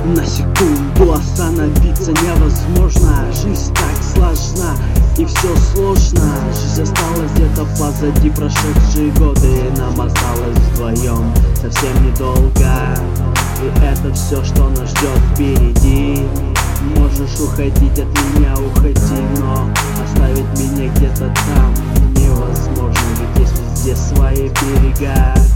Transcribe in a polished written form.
На секунду остановиться невозможно. Жизнь так сложна и все сложно. Жизнь осталась где-то позади, прошедшие годы. Нам осталось вдвоем совсем недолго, и это все, что нас ждет впереди. Можешь уходить от меня, уходи, но оставить меня где-то там невозможно, ведь есть везде свои берега.